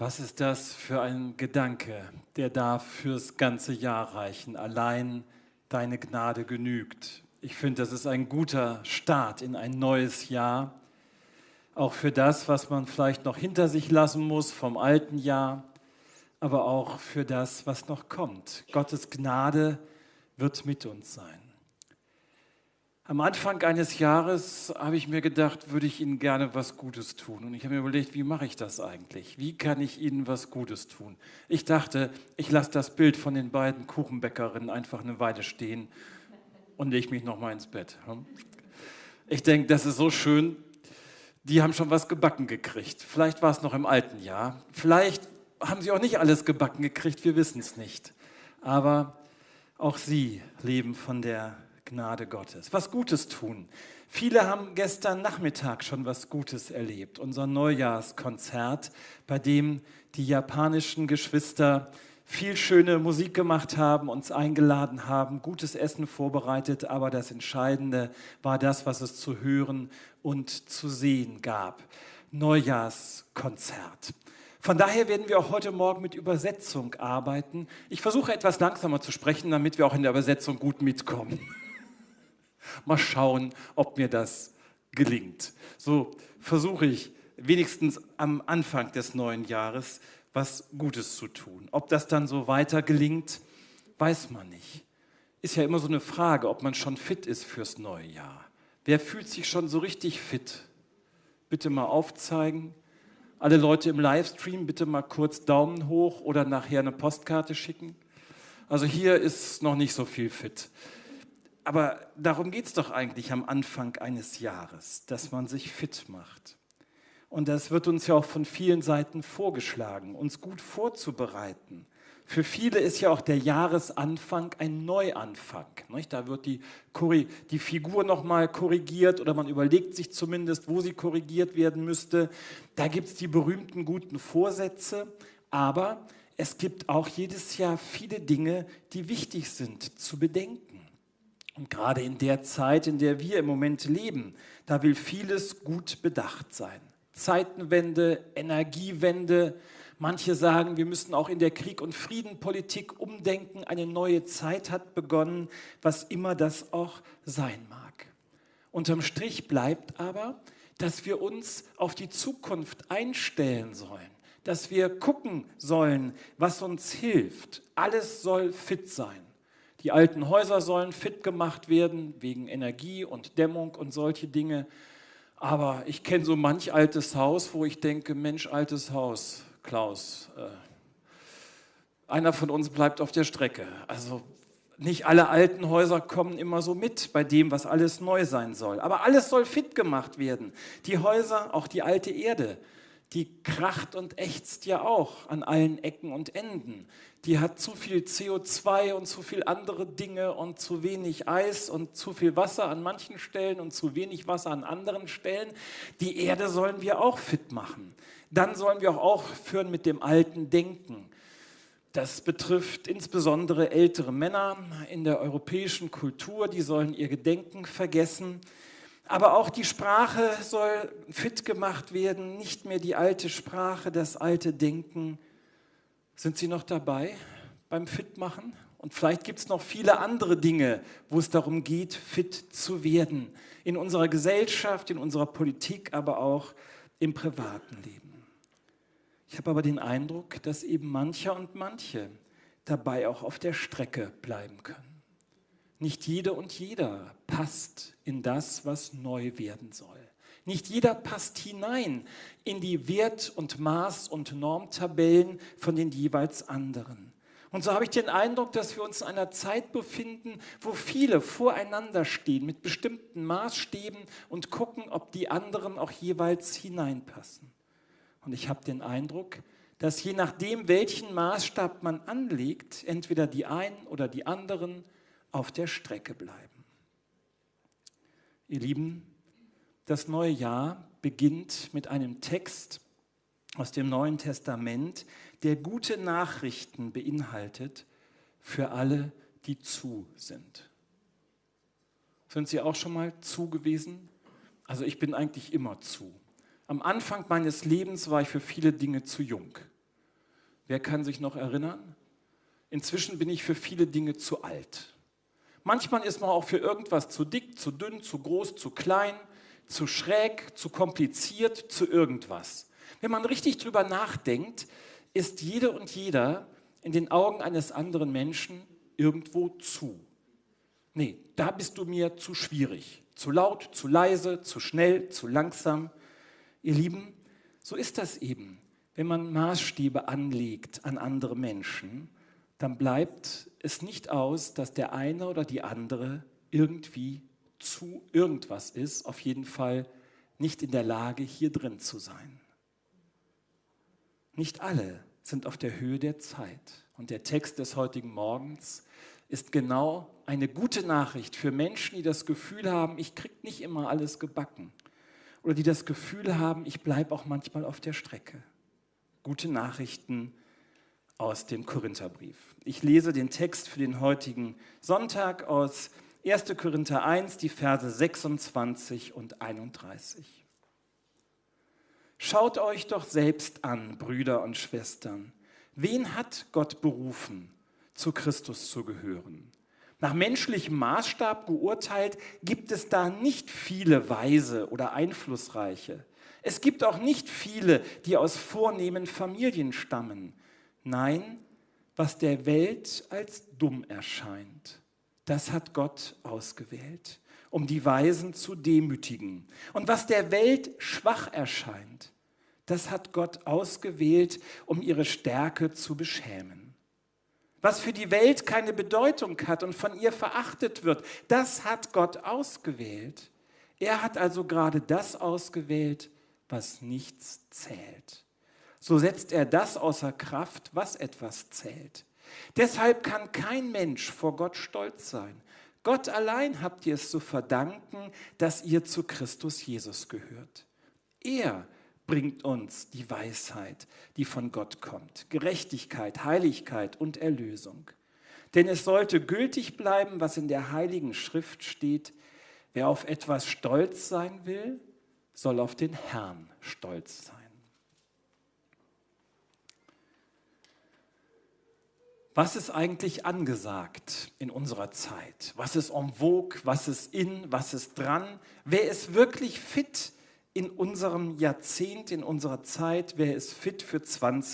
Was ist das für ein Gedanke, der darf fürs ganze Jahr reichen? Allein deine Gnade genügt. Ich finde, das ist ein guter Start in ein neues Jahr, auch für das, was man vielleicht noch hinter sich lassen muss vom alten Jahr, aber auch für das, was noch kommt. Gottes Gnade wird mit uns sein. Am Anfang eines Jahres habe ich mir gedacht, würde ich Ihnen gerne was Gutes tun. Und ich habe mir überlegt, wie mache ich das eigentlich? Wie kann ich Ihnen was Gutes tun? Ich dachte, ich lasse das Bild von den beiden Kuchenbäckerinnen einfach eine Weile stehen und lege mich nochmal ins Bett. Ich denke, das ist so schön. Die haben schon was gebacken gekriegt. Vielleicht war es noch im alten Jahr. Vielleicht haben sie auch nicht alles gebacken gekriegt, wir wissen es nicht. Aber auch sie leben von der Gnade Gottes. Was Gutes tun. Viele haben gestern Nachmittag schon was Gutes erlebt. Unser Neujahrskonzert, bei dem die japanischen Geschwister viel schöne Musik gemacht haben, uns eingeladen haben, gutes Essen vorbereitet, aber das Entscheidende war das, was es zu hören und zu sehen gab. Neujahrskonzert. Von daher werden wir auch heute Morgen mit Übersetzung arbeiten. Ich versuche etwas langsamer zu sprechen, damit wir auch in der Übersetzung gut mitkommen. Mal schauen, ob mir das gelingt. So versuche ich wenigstens am Anfang des neuen Jahres was Gutes zu tun. Ob das dann so weiter gelingt, weiß man nicht. Ist ja immer so eine Frage, ob man schon fit ist fürs neue Jahr. Wer fühlt sich schon so richtig fit? Bitte mal aufzeigen. Alle Leute im Livestream, bitte mal kurz Daumen hoch oder nachher eine Postkarte schicken. Also hier ist noch nicht so viel fit. Aber darum geht es doch eigentlich am Anfang eines Jahres, dass man sich fit macht. Und das wird uns ja auch von vielen Seiten vorgeschlagen, uns gut vorzubereiten. Für viele ist ja auch der Jahresanfang ein Neuanfang. Da wird die Figur nochmal korrigiert oder man überlegt sich zumindest, wo sie korrigiert werden müsste. Da gibt es die berühmten guten Vorsätze, aber es gibt auch jedes Jahr viele Dinge, die wichtig sind zu bedenken. Und gerade in der Zeit, in der wir im Moment leben, da will vieles gut bedacht sein. Zeitenwende, Energiewende. Manche sagen, wir müssen auch in der Krieg- und Friedenpolitik umdenken. Eine neue Zeit hat begonnen, was immer das auch sein mag. Unterm Strich bleibt aber, dass wir uns auf die Zukunft einstellen sollen, dass wir gucken sollen, was uns hilft. Alles soll fit sein. Die alten Häuser sollen fit gemacht werden, wegen Energie und Dämmung und solche Dinge. Aber ich kenne so manch altes Haus, wo ich denke, Mensch, altes Haus, Klaus, einer von uns bleibt auf der Strecke. Also nicht alle alten Häuser kommen immer so mit bei dem, was alles neu sein soll. Aber alles soll fit gemacht werden. Die Häuser, auch die alte Erde, die kracht und ächzt ja auch an allen Ecken und Enden. Die hat zu viel CO2 und zu viel andere Dinge und zu wenig Eis und zu viel Wasser an manchen Stellen und zu wenig Wasser an anderen Stellen. Die Erde sollen wir auch fit machen. Dann sollen wir auch aufhören mit dem alten Denken. Das betrifft insbesondere ältere Männer in der europäischen Kultur, die sollen ihr Gedenken vergessen. Aber auch die Sprache soll fit gemacht werden, nicht mehr die alte Sprache, das alte Denken. Sind Sie noch dabei beim Fitmachen? Und vielleicht gibt es noch viele andere Dinge, wo es darum geht, fit zu werden. In unserer Gesellschaft, in unserer Politik, aber auch im privaten Leben. Ich habe aber den Eindruck, dass eben mancher und manche dabei auch auf der Strecke bleiben können. Nicht jede und jeder passt in das, was neu werden soll. Nicht jeder passt hinein in die Wert- und Maß- und Normtabellen von den jeweils anderen. Und so habe ich den Eindruck, dass wir uns in einer Zeit befinden, wo viele voreinander stehen mit bestimmten Maßstäben und gucken, ob die anderen auch jeweils hineinpassen. Und ich habe den Eindruck, dass je nachdem, welchen Maßstab man anlegt, entweder die einen oder die anderen auf der Strecke bleiben. Ihr Lieben, das neue Jahr beginnt mit einem Text aus dem Neuen Testament, der gute Nachrichten beinhaltet für alle, die zu sind. Sind Sie auch schon mal zu gewesen? Also ich bin eigentlich immer zu. Am Anfang meines Lebens war ich für viele Dinge zu jung. Wer kann sich noch erinnern? Inzwischen bin ich für viele Dinge zu alt. Manchmal ist man auch für irgendwas zu dick, zu dünn, zu groß, zu klein, zu schräg, zu kompliziert, zu irgendwas. Wenn man richtig drüber nachdenkt, ist jede und jeder in den Augen eines anderen Menschen irgendwo zu. Nee, da bist du mir zu schwierig, zu laut, zu leise, zu schnell, zu langsam. Ihr Lieben, so ist das eben. Wenn man Maßstäbe anlegt an andere Menschen, dann bleibt es nicht aus, dass der eine oder die andere irgendwie zu irgendwas ist, auf jeden Fall nicht in der Lage, hier drin zu sein. Nicht alle sind auf der Höhe der Zeit. Und der Text des heutigen Morgens ist genau eine gute Nachricht für Menschen, die das Gefühl haben, ich kriege nicht immer alles gebacken. Oder die das Gefühl haben, ich bleibe auch manchmal auf der Strecke. Gute Nachrichten aus dem Korintherbrief. Ich lese den Text für den heutigen Sonntag aus 1. Korinther 1, die Verse 26 und 31. Schaut euch doch selbst an, Brüder und Schwestern. Wen hat Gott berufen, zu Christus zu gehören? Nach menschlichem Maßstab geurteilt, gibt es da nicht viele Weise oder Einflussreiche. Es gibt auch nicht viele, die aus vornehmen Familien stammen. Nein, was der Welt als dumm erscheint, das hat Gott ausgewählt, um die Weisen zu demütigen. Und was der Welt schwach erscheint, das hat Gott ausgewählt, um ihre Stärke zu beschämen. Was für die Welt keine Bedeutung hat und von ihr verachtet wird, das hat Gott ausgewählt. Er hat also gerade das ausgewählt, was nichts zählt. So setzt er das außer Kraft, was etwas zählt. Deshalb kann kein Mensch vor Gott stolz sein. Gott allein habt ihr es zu verdanken, dass ihr zu Christus Jesus gehört. Er bringt uns die Weisheit, die von Gott kommt, Gerechtigkeit, Heiligkeit und Erlösung. Denn es sollte gültig bleiben, was in der Heiligen Schrift steht: Wer auf etwas stolz sein will, soll auf den Herrn stolz sein. Was ist eigentlich angesagt in unserer Zeit? Was ist en vogue? Was ist in? Was ist dran? Wer ist wirklich fit in unserem Jahrzehnt, in unserer Zeit? Wer ist fit für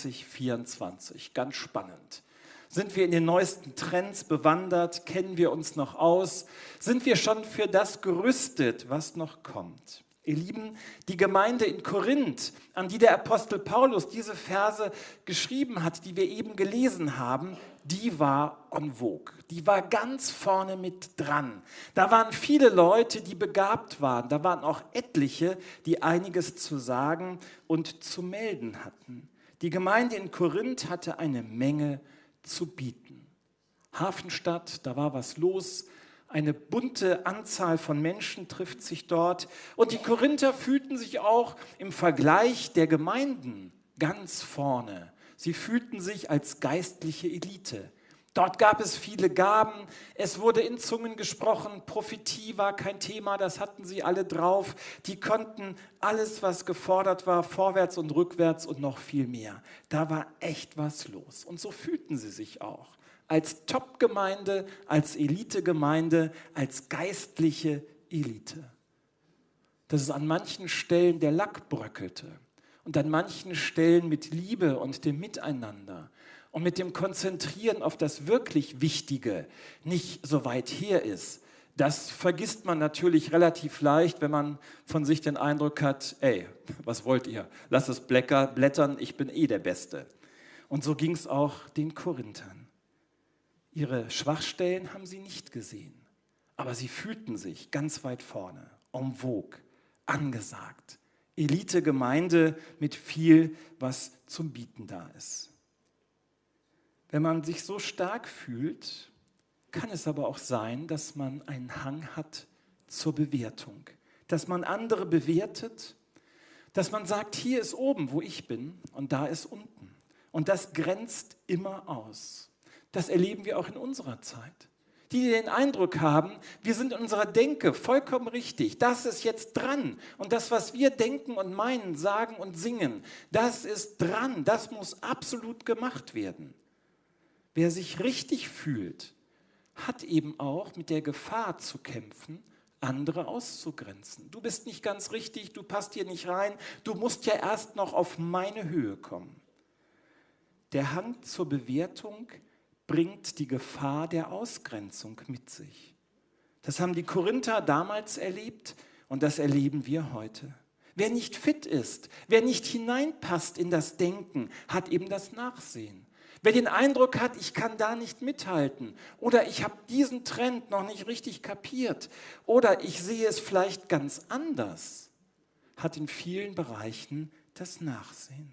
2024? Ganz spannend. Sind wir in den neuesten Trends bewandert? Kennen wir uns noch aus? Sind wir schon für das gerüstet, was noch kommt? Ihr Lieben, die Gemeinde in Korinth, an die der Apostel Paulus diese Verse geschrieben hat, die wir eben gelesen haben, die war en vogue. Die war ganz vorne mit dran. Da waren viele Leute, die begabt waren. Da waren auch etliche, die einiges zu sagen und zu melden hatten. Die Gemeinde in Korinth hatte eine Menge zu bieten. Hafenstadt, da war was los. Eine bunte Anzahl von Menschen trifft sich dort. Und die Korinther fühlten sich auch im Vergleich der Gemeinden ganz vorne. Sie fühlten sich als geistliche Elite. Dort gab es viele Gaben, es wurde in Zungen gesprochen, Prophetie war kein Thema, das hatten sie alle drauf. Die konnten alles, was gefordert war, vorwärts und rückwärts und noch viel mehr. Da war echt was los. Und so fühlten sie sich auch. Als Top-Gemeinde, als Elite-Gemeinde, als geistliche Elite. Dass es an manchen Stellen der Lack bröckelte und an manchen Stellen mit Liebe und dem Miteinander und mit dem Konzentrieren auf das wirklich Wichtige nicht so weit her ist. Das vergisst man natürlich relativ leicht, wenn man von sich den Eindruck hat, ey, was wollt ihr? Lasst es blättern, ich bin eh der Beste. Und so ging es auch den Korinthern. Ihre Schwachstellen haben sie nicht gesehen, aber sie fühlten sich ganz weit vorne, en vogue, angesagt. Elite-Gemeinde mit viel, was zum Bieten da ist. Wenn man sich so stark fühlt, kann es aber auch sein, dass man einen Hang hat zur Bewertung, dass man andere bewertet, dass man sagt, hier ist oben, wo ich bin, und da ist unten. Und das grenzt immer aus. Das erleben wir auch in unserer Zeit. Die den Eindruck haben, wir sind in unserer Denke vollkommen richtig. Das ist jetzt dran. Und das, was wir denken und meinen, sagen und singen, das ist dran. Das muss absolut gemacht werden. Wer sich richtig fühlt, hat eben auch mit der Gefahr zu kämpfen, andere auszugrenzen. Du bist nicht ganz richtig, du passt hier nicht rein, du musst ja erst noch auf meine Höhe kommen. Der Hang zur Bewertung bringt die Gefahr der Ausgrenzung mit sich. Das haben die Korinther damals erlebt und das erleben wir heute. Wer nicht fit ist, wer nicht hineinpasst in das Denken, hat eben das Nachsehen. Wer den Eindruck hat, ich kann da nicht mithalten oder ich habe diesen Trend noch nicht richtig kapiert oder ich sehe es vielleicht ganz anders, hat in vielen Bereichen das Nachsehen.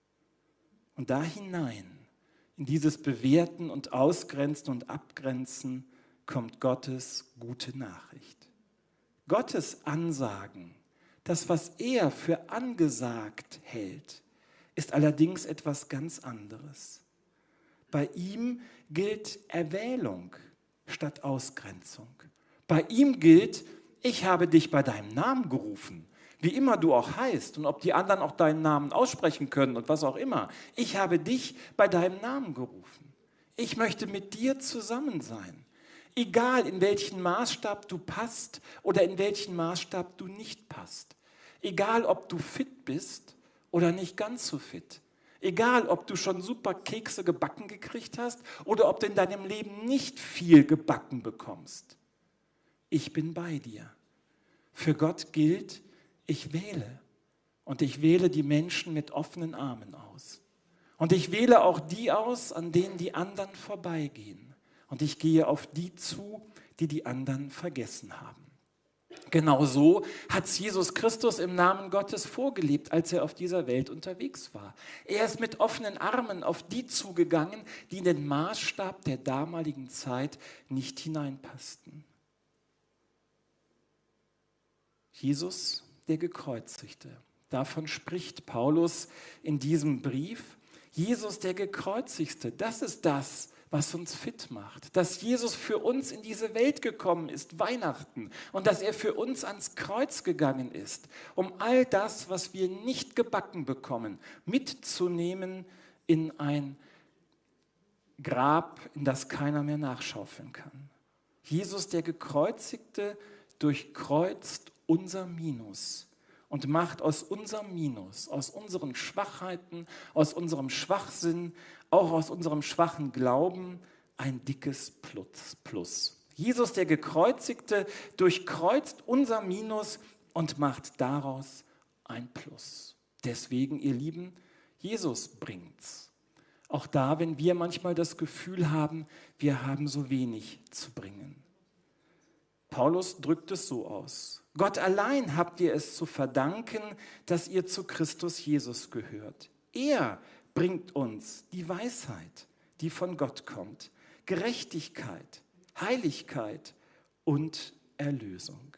Und da hinein, in dieses Bewerten und Ausgrenzen und Abgrenzen, kommt Gottes gute Nachricht. Gottes Ansagen, das, was er für angesagt hält, ist allerdings etwas ganz anderes. Bei ihm gilt Erwählung statt Ausgrenzung. Bei ihm gilt, ich habe dich bei deinem Namen gerufen, wie immer du auch heißt und ob die anderen auch deinen Namen aussprechen können und was auch immer. Ich habe dich bei deinem Namen gerufen. Ich möchte mit dir zusammen sein. Egal, in welchen Maßstab du passt oder in welchen Maßstab du nicht passt. Egal, ob du fit bist oder nicht ganz so fit. Egal, ob du schon super Kekse gebacken gekriegt hast oder ob du in deinem Leben nicht viel gebacken bekommst. Ich bin bei dir. Für Gott gilt, ich wähle. Und ich wähle die Menschen mit offenen Armen aus. Und ich wähle auch die aus, an denen die anderen vorbeigehen. Und ich gehe auf die zu, die die anderen vergessen haben. Genau so hat es Jesus Christus im Namen Gottes vorgelebt, als er auf dieser Welt unterwegs war. Er ist mit offenen Armen auf die zugegangen, die in den Maßstab der damaligen Zeit nicht hineinpassten. Jesus, der Gekreuzigte. Davon spricht Paulus in diesem Brief. Jesus, der Gekreuzigte, das ist das, was uns fit macht. Dass Jesus für uns in diese Welt gekommen ist, Weihnachten, und dass er für uns ans Kreuz gegangen ist, um all das, was wir nicht gebacken bekommen, mitzunehmen in ein Grab, in das keiner mehr nachschaufeln kann. Jesus, der Gekreuzigte, durchkreuzt unser Minus und macht aus unserem Minus, aus unseren Schwachheiten, aus unserem Schwachsinn, auch aus unserem schwachen Glauben ein dickes Plus. Jesus, der Gekreuzigte, durchkreuzt unser Minus und macht daraus ein Plus. Deswegen, ihr Lieben, Jesus bringt's. Auch da, wenn wir manchmal das Gefühl haben, wir haben so wenig zu bringen. Paulus drückt es so aus. Gott allein habt ihr es zu verdanken, dass ihr zu Christus Jesus gehört. Er bringt uns die Weisheit, die von Gott kommt, Gerechtigkeit, Heiligkeit und Erlösung.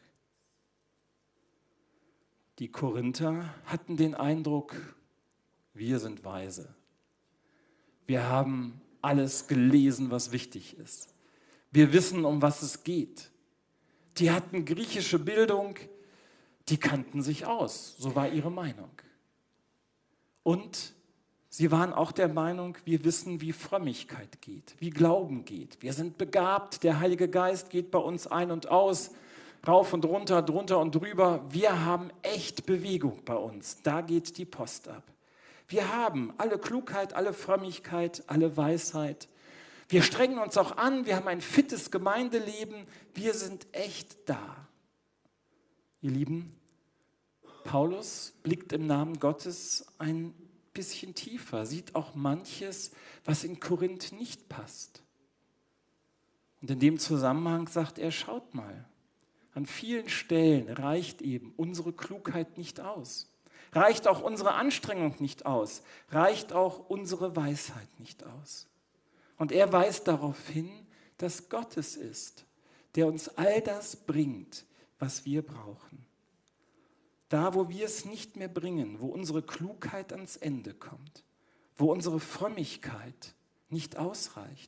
Die Korinther hatten den Eindruck, wir sind weise. Wir haben alles gelesen, was wichtig ist. Wir wissen, um was es geht. Die hatten griechische Bildung, die kannten sich aus, so war ihre Meinung. Und sie waren auch der Meinung, wir wissen, wie Frömmigkeit geht, wie Glauben geht. Wir sind begabt, der Heilige Geist geht bei uns ein und aus, rauf und runter, drunter und drüber. Wir haben echt Bewegung bei uns, da geht die Post ab. Wir haben alle Klugheit, alle Frömmigkeit, alle Weisheit. Wir strengen uns auch an, wir haben ein fittes Gemeindeleben, wir sind echt da. Ihr Lieben, Paulus blickt im Namen Gottes ein bisschen tiefer, sieht auch manches, was in Korinth nicht passt. Und in dem Zusammenhang sagt er, schaut mal, an vielen Stellen reicht eben unsere Klugheit nicht aus. Reicht auch unsere Anstrengung nicht aus, reicht auch unsere Weisheit nicht aus. Und er weist darauf hin, dass Gott es ist, der uns all das bringt, was wir brauchen. Da, wo wir es nicht mehr bringen, wo unsere Klugheit ans Ende kommt, wo unsere Frömmigkeit nicht ausreicht,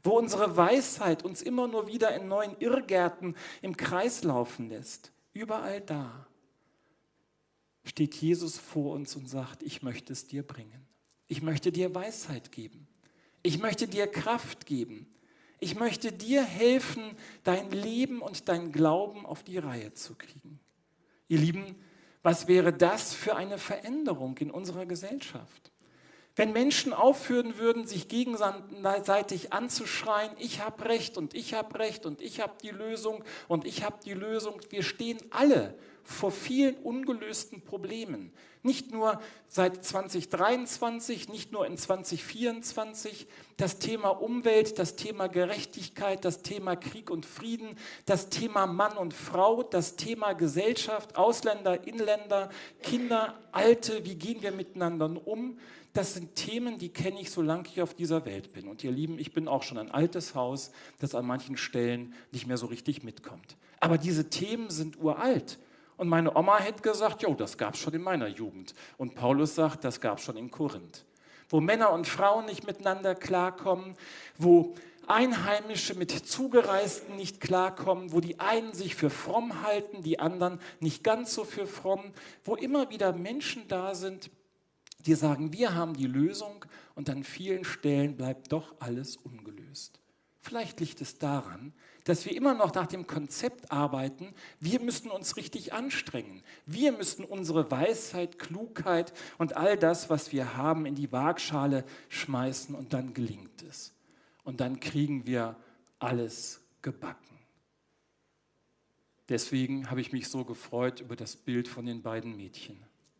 wo unsere Weisheit uns immer nur wieder in neuen Irrgärten im Kreis laufen lässt. Überall da steht Jesus vor uns und sagt, ich möchte es dir bringen. Ich möchte dir Weisheit geben. Ich möchte dir Kraft geben. Ich möchte dir helfen, dein Leben und dein Glauben auf die Reihe zu kriegen. Ihr Lieben, was wäre das für eine Veränderung in unserer Gesellschaft? Wenn Menschen aufhören würden, sich gegenseitig anzuschreien, ich habe Recht und ich habe Recht und ich habe die Lösung und ich habe die Lösung. Wir stehen alle vor vielen ungelösten Problemen. Nicht nur seit 2023, nicht nur in 2024. Das Thema Umwelt, das Thema Gerechtigkeit, das Thema Krieg und Frieden, das Thema Mann und Frau, das Thema Gesellschaft, Ausländer, Inländer, Kinder, Alte, wie gehen wir miteinander um? Das sind Themen, die kenne ich, solange ich auf dieser Welt bin. Und ihr Lieben, ich bin auch schon ein altes Haus, das an manchen Stellen nicht mehr so richtig mitkommt. Aber diese Themen sind uralt. Und meine Oma hätte gesagt, jo, das gab es schon in meiner Jugend. Und Paulus sagt, das gab es schon in Korinth. Wo Männer und Frauen nicht miteinander klarkommen, wo Einheimische mit Zugereisten nicht klarkommen, wo die einen sich für fromm halten, die anderen nicht ganz so für fromm, wo immer wieder Menschen da sind, die sagen, wir haben die Lösung und an vielen Stellen bleibt doch alles ungelöst. Vielleicht liegt es daran, dass wir immer noch nach dem Konzept arbeiten, wir müssten uns richtig anstrengen. Wir müssten unsere Weisheit, Klugheit und all das, was wir haben, in die Waagschale schmeißen und dann gelingt es. Und dann kriegen wir alles gebacken. Deswegen habe ich mich so gefreut über das Bild von den beiden Mädchen.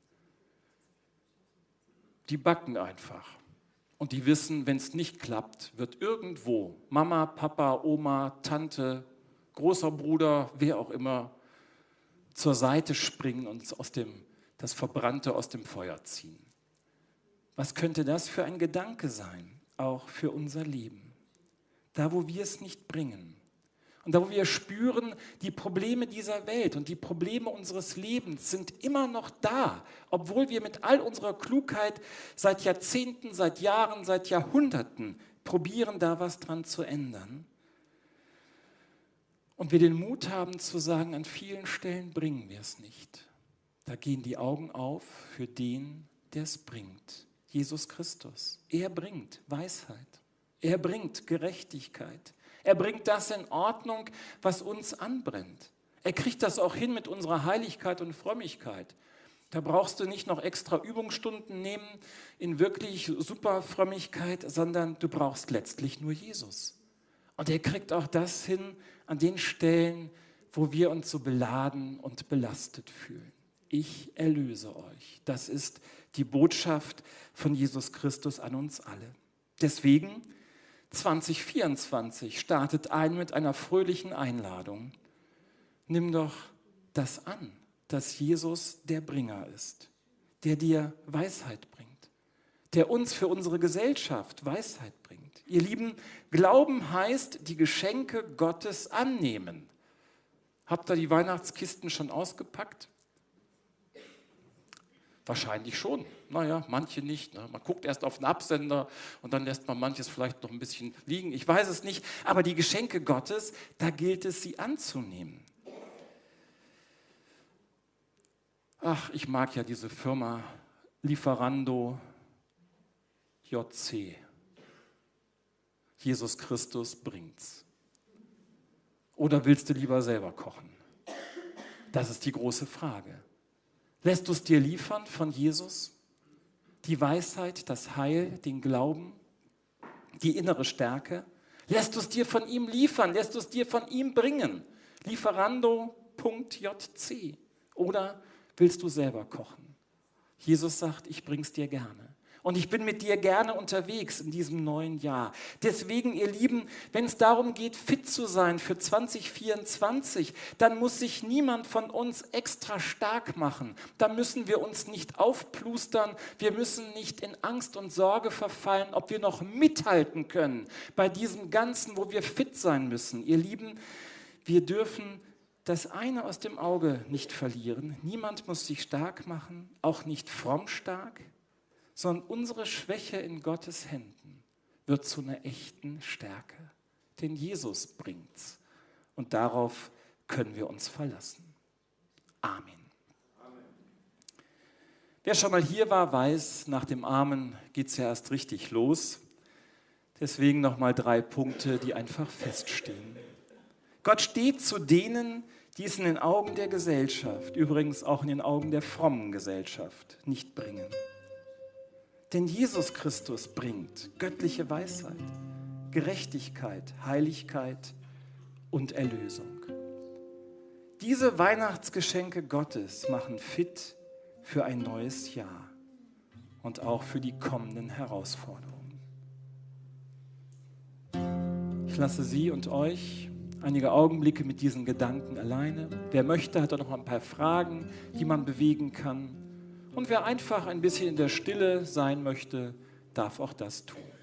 Die backen einfach. Und die wissen, wenn es nicht klappt, wird irgendwo Mama, Papa, Oma, Tante, großer Bruder, wer auch immer, zur Seite springen und das Verbrannte aus dem Feuer ziehen. Was könnte das für ein Gedanke sein, auch für unser Leben? Da, wo wir es nicht bringen. Und da, wo wir spüren, die Probleme dieser Welt und die Probleme unseres Lebens sind immer noch da, obwohl wir mit all unserer Klugheit seit Jahrzehnten, seit Jahren, seit Jahrhunderten probieren, da was dran zu ändern. Und wir den Mut haben zu sagen, an vielen Stellen bringen wir es nicht. Da gehen die Augen auf für den, der es bringt. Jesus Christus. Er bringt Weisheit. Er bringt Gerechtigkeit. Er bringt das in Ordnung, was uns anbrennt. Er kriegt das auch hin mit unserer Heiligkeit und Frömmigkeit. Da brauchst du nicht noch extra Übungsstunden nehmen in wirklich super Frömmigkeit, sondern du brauchst letztlich nur Jesus. Und er kriegt auch das hin an den Stellen, wo wir uns so beladen und belastet fühlen. Ich erlöse euch. Das ist die Botschaft von Jesus Christus an uns alle. Deswegen 2024 startet ein mit einer fröhlichen Einladung. Nimm doch das an, dass Jesus der Bringer ist, der dir Weisheit bringt, der uns für unsere Gesellschaft Weisheit bringt. Ihr Lieben, Glauben heißt, die Geschenke Gottes annehmen. Habt ihr die Weihnachtskisten schon ausgepackt? Wahrscheinlich schon. Naja, manche nicht. Ne? Man guckt erst auf den Absender und dann lässt man manches vielleicht noch ein bisschen liegen. Ich weiß es nicht. Aber die Geschenke Gottes, da gilt es, sie anzunehmen. Ach, ich mag ja diese Firma Lieferando JC. Jesus Christus bringt's. Oder willst du lieber selber kochen? Das ist die große Frage. Lässt du es dir liefern von Jesus? Die Weisheit, das Heil, den Glauben, die innere Stärke? Lässt du es dir von ihm liefern? Lässt du es dir von ihm bringen? Lieferando.jc. Oder willst du selber kochen? Jesus sagt, ich bring's dir gerne. Und ich bin mit dir gerne unterwegs in diesem neuen Jahr. Deswegen, ihr Lieben, wenn es darum geht, fit zu sein für 2024, dann muss sich niemand von uns extra stark machen. Da müssen wir uns nicht aufplustern. Wir müssen nicht in Angst und Sorge verfallen, ob wir noch mithalten können bei diesem Ganzen, wo wir fit sein müssen. Ihr Lieben, wir dürfen das eine aus dem Auge nicht verlieren. Niemand muss sich stark machen, auch nicht fromm stark, sondern unsere Schwäche in Gottes Händen wird zu einer echten Stärke. denn Jesus bringt's. Und darauf können wir uns verlassen. Amen. Wer schon mal hier war, weiß, nach dem Amen geht es ja erst richtig los. Deswegen nochmal 3 Punkte, die einfach feststehen. Gott steht zu denen, die es in den Augen der Gesellschaft, übrigens auch in den Augen der frommen Gesellschaft, nicht bringen. Denn Jesus Christus bringt göttliche Weisheit, Gerechtigkeit, Heiligkeit und Erlösung. Diese Weihnachtsgeschenke Gottes machen fit für ein neues Jahr und auch für die kommenden Herausforderungen. Ich lasse Sie und euch einige Augenblicke mit diesen Gedanken alleine. Wer möchte, hat auch noch ein paar Fragen, die man bewegen kann. Und wer einfach ein bisschen in der Stille sein möchte, darf auch das tun.